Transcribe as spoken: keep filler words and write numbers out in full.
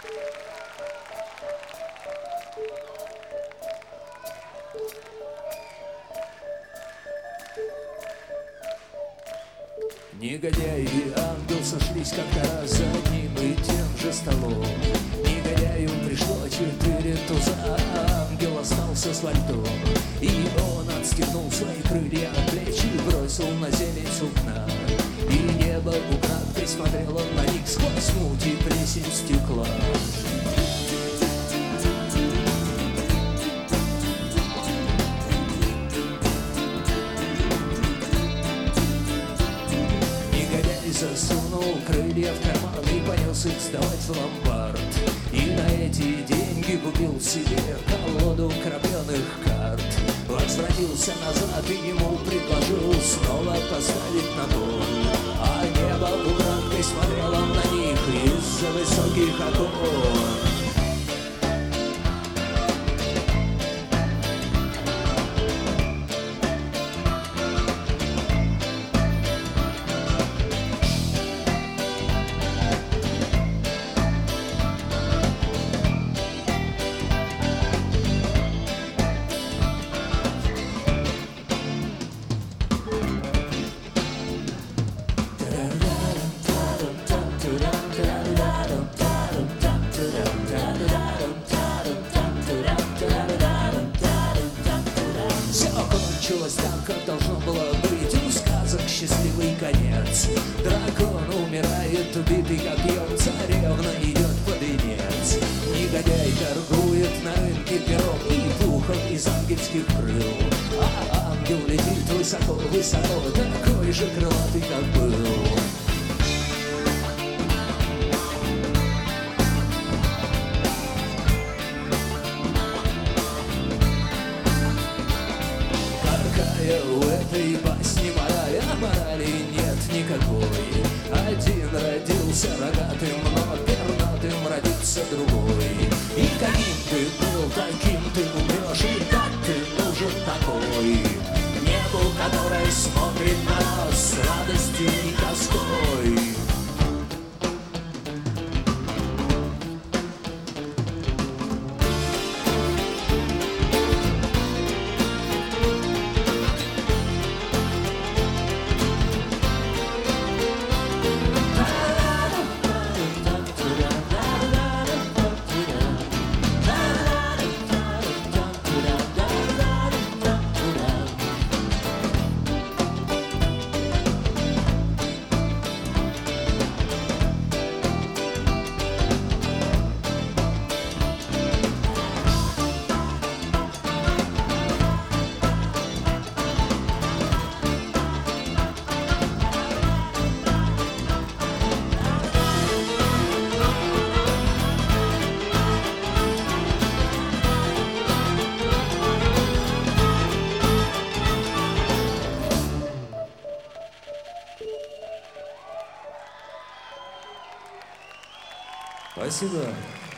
Негодяй и ангел сошлись как-то раз за одним и тем же столом. Негодяю пришло четыре туза, а ангел остался с вальтом. И он отстегнул свои крылья от плеч и бросил на зелень сукна. И небо украдкой смотрело на них сквозь муть и плесень стекла. Засунул крылья в карман и понес их сдавать в ломбард. И на эти деньги купил себе колоду крапленых карт. Возвратился назад и ему предложил снова поставить на кон. А небо украдкой смотрело на них из-за высоких окон. Так, как должно было быть, у сказок счастливый конец. Дракон умирает, убитый копьем, царевна идет под венец. Негодяй торгует на рынке пером и пухом из ангельских крыл. А ангел летит высоко-высоко, такой же крылатый, как был. У этой басни морали, а морали нет никакой. Один родился рогатым, но пернатым родится другой. И каким ты был, таким ты умрешь, и как ты нужен такой. Небу, которое смотрит на нас с радостью и тоской. Спасибо.